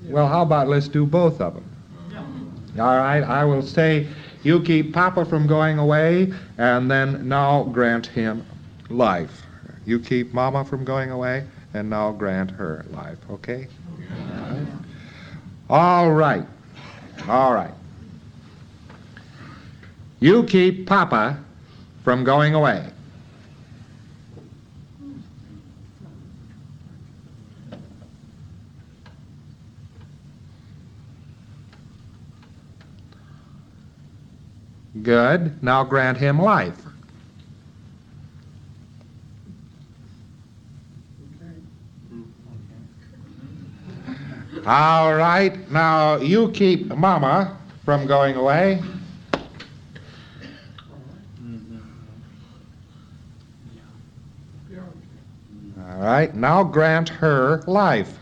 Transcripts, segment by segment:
Well, how about let's do both of them? All right, I will say, you keep Papa from going away, and then now grant him life. You keep Mama from going away, and now grant her life, okay? All right. All right. You keep Papa from going away. Good. Now grant him life. All right. Now you keep Mama from going away. All right. Now grant her life.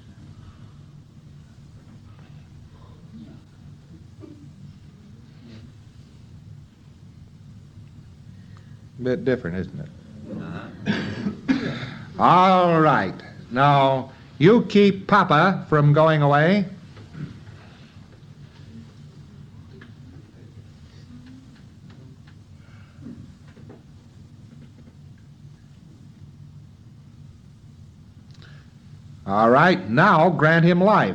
Bit different, isn't it? All right. Now, you keep Papa from going away. All right. Now, grant him life.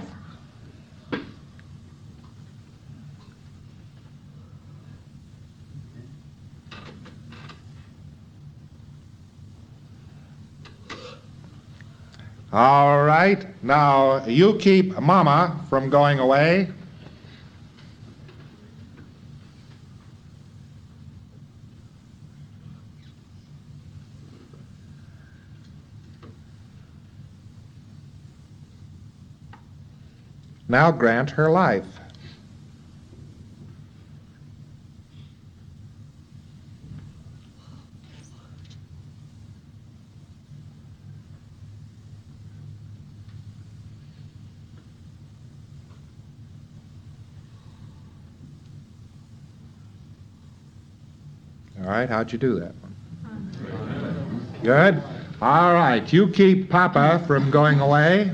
All right. Now, you keep Mama from going away. Now grant her life. All right, how'd you do that one? Good. All right, you keep Papa from going away.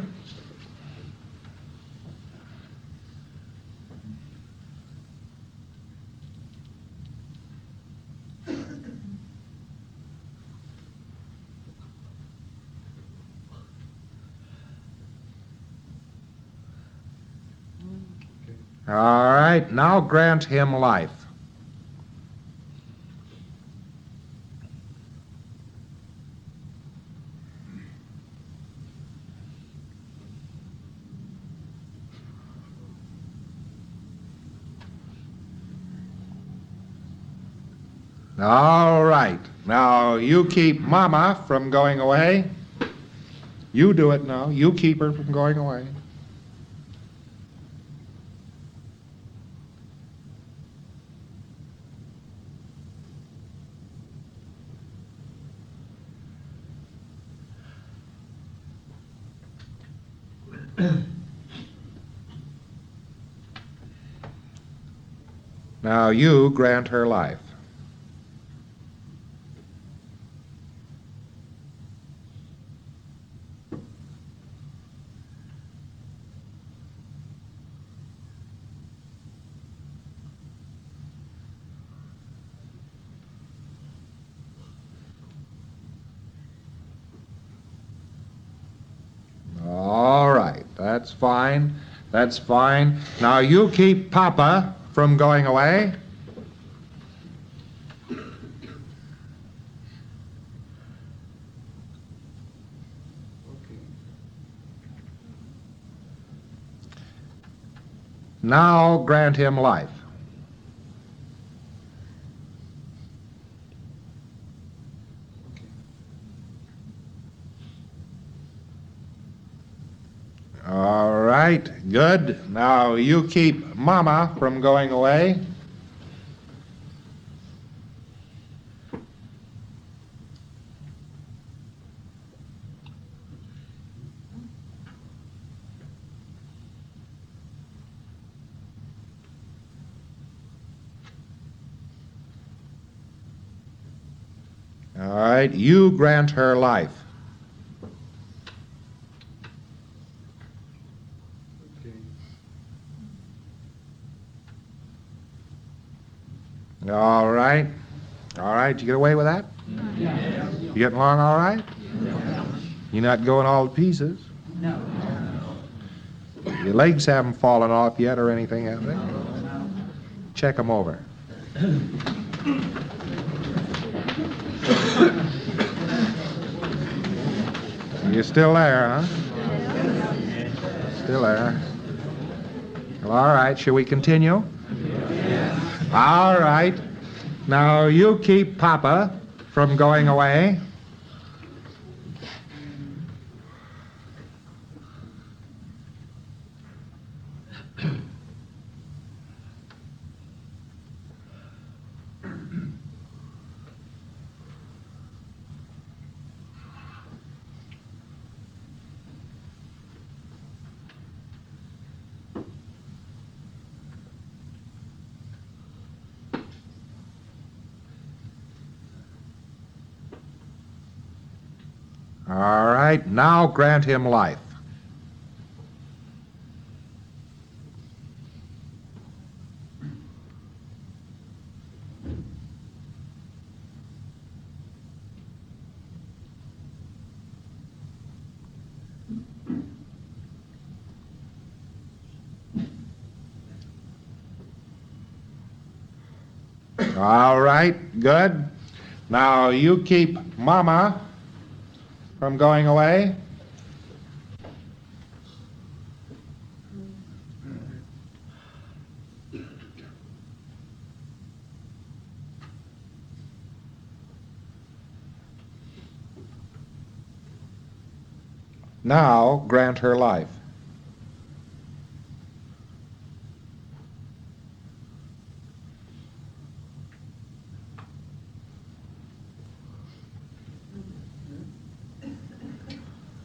All right, now grant him life. All right, now you keep Mama from going away. You do it now. You keep her from going away. Now you grant her life. All right, that's fine. That's fine. Now you keep Papa from going away. Now grant him life. All right, good. Now you keep Mama from going away. All right, you grant her life. All right. All right, you get away with that? You getting along all right? You're not going all to pieces? No. Your legs haven't fallen off yet or anything, have they? Check them over. You're still there, huh? Still there. Well, all right, shall we continue? All right. Now, you keep Papa from going away. All right, now grant him life. All right, good. Now you keep Mama from going away. Now grant her life.